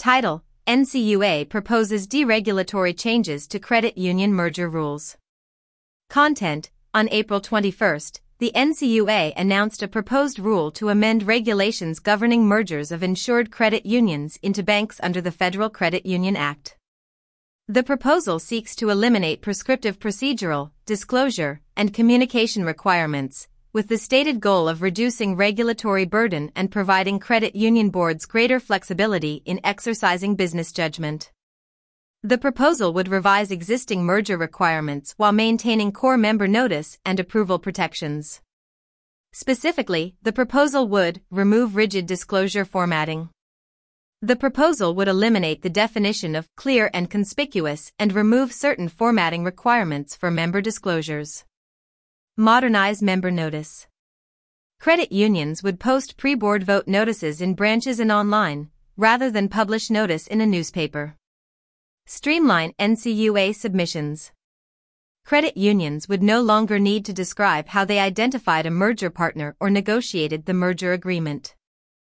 Title: NCUA proposes deregulatory changes to credit union merger rules. Content: On April 21, the NCUA announced a proposed rule to amend regulations governing mergers of insured credit unions into banks under the Federal Credit Union Act. The proposal seeks to eliminate prescriptive procedural, disclosure, and communication requirements, with the stated goal of reducing regulatory burden and providing credit union boards greater flexibility in exercising business judgment. The proposal would revise existing merger requirements while maintaining core member notice and approval protections. Specifically, the proposal would remove rigid disclosure formatting. The proposal would eliminate the definition of clear and conspicuous and remove certain formatting requirements for member disclosures. Modernize member notice. Credit unions would post pre-board vote notices in branches and online, rather than publish notice in a newspaper. Streamline NCUA submissions. Credit unions would no longer need to describe how they identified a merger partner or negotiated the merger agreement.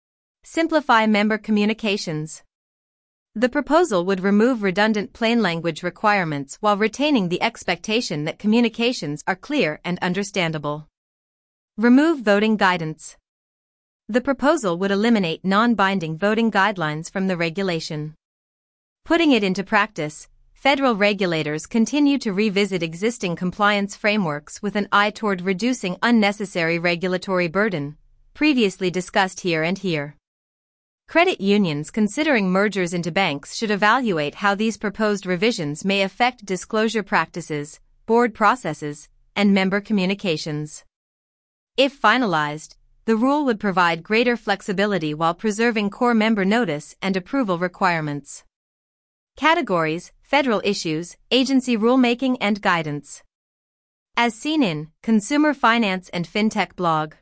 Simplify member communications. The proposal would remove redundant plain language requirements while retaining the expectation that communications are clear and understandable. Remove voting guidance. The proposal would eliminate non-binding voting guidelines from the regulation. Putting it into practice, federal regulators continue to revisit existing compliance frameworks with an eye toward reducing unnecessary regulatory burden, previously discussed here and here. Credit unions considering mergers into banks should evaluate how these proposed revisions may affect disclosure practices, board processes, and member communications. If finalized, the rule would provide greater flexibility while preserving core member notice and approval requirements. Categories: Federal issues, agency rulemaking and guidance. As seen in Consumer Finance and FinTech blog.